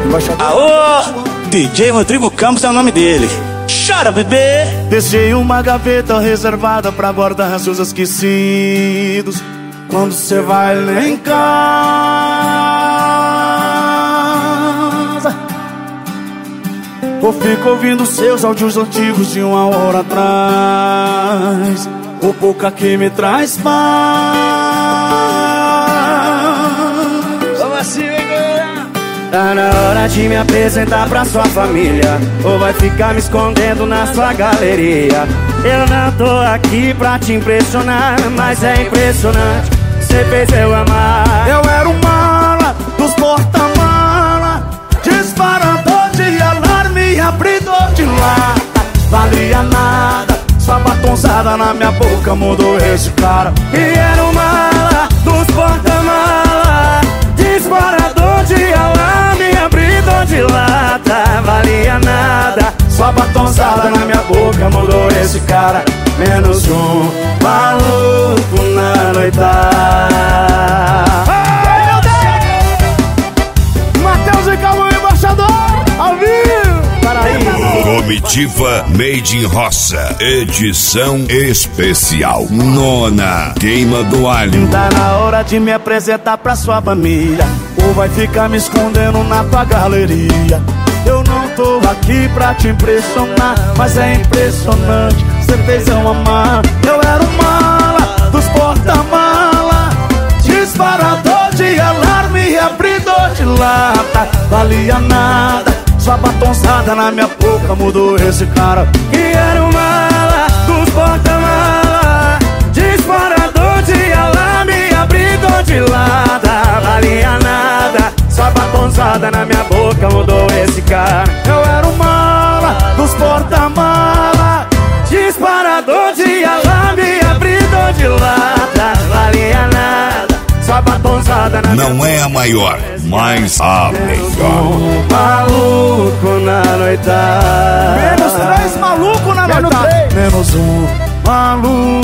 Aô, DJ Rodrigo Campos é o nome dele. Chora, bebê. Deixei uma gaveta reservada pra guardar seus esquecidos. Quando cê vai lá em casa, ou fico ouvindo seus áudios antigos de 1 hora atrás. O pouca que me traz paz. Vamos assim, galera. Tá na hora de me apresentar pra sua família, ou vai ficar me escondendo na sua galeria. Eu não tô aqui pra te impressionar, mas é impressionante, cê fez eu amar. Eu era o mala dos porta-mala, disparador de alarme, abridor de lata. Valia nada, sua batonzada na minha boca mudou esse cara. E era o mala dos porta-mala, disparador de alarme, abridor de lata. Valia nada, sua batonzada na minha boca mudou esse cara. Menos um maluco na noitada. Matheus e Calma, embaixador, ao vivo. Comitiva Made in Roça, edição especial. Nona, queima do alho. Tá na hora de me apresentar pra sua família, ou vai ficar me escondendo na tua galeria. Eu não tô aqui pra te impressionar, mas é impressionante, cê fez eu amar. Eu era o mala dos porta-mala, disparador de alarme, abridor de lata. Valia nada, sua batonzada na minha boca mudou esse cara. Que era o mala dos porta-mala, disparador de alarme, abridor de lata. Valia nada, sua batonzada na minha boca mudou esse cara. Eu era o mala dos porta-mala, disparador de alarme, abridor de lata. Valia nada, sua batonzada na não é a maior, mas a melhor. Maluco na noitada. Menos 3 maluco na noitada. Menos um maluco